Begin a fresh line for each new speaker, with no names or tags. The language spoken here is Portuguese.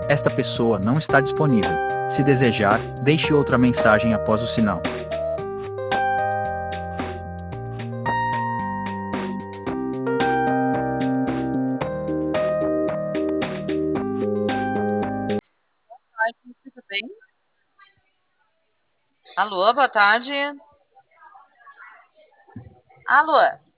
Esta pessoa não está disponível. Se desejar, deixe outra mensagem após o sinal.
Ai, tudo bem? Alô, boa tarde. Alô?